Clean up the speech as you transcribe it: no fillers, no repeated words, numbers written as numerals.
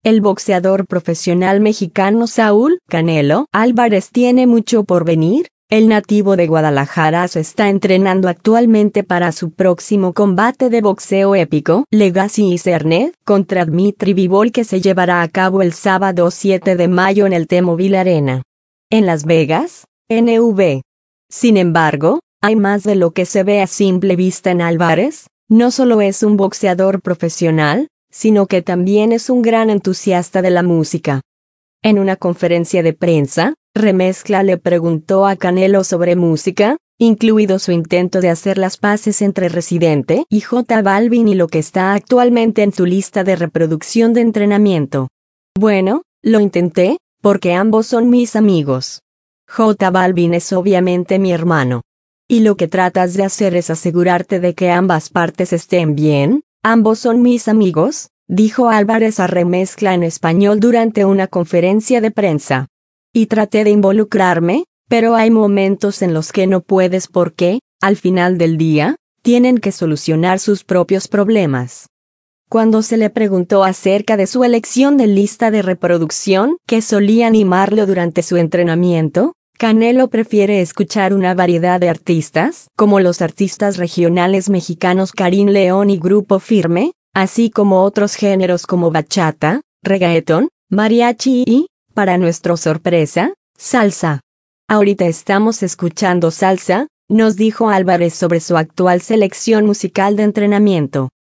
el boxeador profesional mexicano Saúl Canelo Álvarez tiene mucho por venir. El nativo de Guadalajara se está entrenando actualmente para su próximo combate de boxeo épico, Legacy Iserned, contra Dmitry Bivol, que se llevará a cabo el sábado 7 de mayo en el T-Mobile Arena, en Las Vegas, NV. Sin embargo, hay más de lo que se ve a simple vista en Álvarez. No solo es un boxeador profesional, sino que también es un gran entusiasta de la música. En una conferencia de prensa, Remezcla le preguntó a Canelo sobre música, incluido su intento de hacer las paces entre Residente y J Balvin y lo que está actualmente en su lista de reproducción de entrenamiento. Bueno, lo intenté, porque ambos son mis amigos. J Balvin es obviamente mi hermano. Y lo que tratas de hacer es asegurarte de que ambas partes estén bien. Ambos son mis amigos, dijo Álvarez a Remezcla en español durante una conferencia de prensa. Y traté de involucrarme, pero hay momentos en los que no puedes porque, al final del día, tienen que solucionar sus propios problemas. Cuando se le preguntó acerca de su elección de lista de reproducción que solía animarlo durante su entrenamiento, Canelo prefiere escuchar una variedad de artistas, como los artistas regionales mexicanos Karim León y Grupo Firme, así como otros géneros como bachata, reggaetón, mariachi y, para nuestra sorpresa, salsa. Ahorita estamos escuchando salsa, nos dijo Álvarez sobre su actual selección musical de entrenamiento.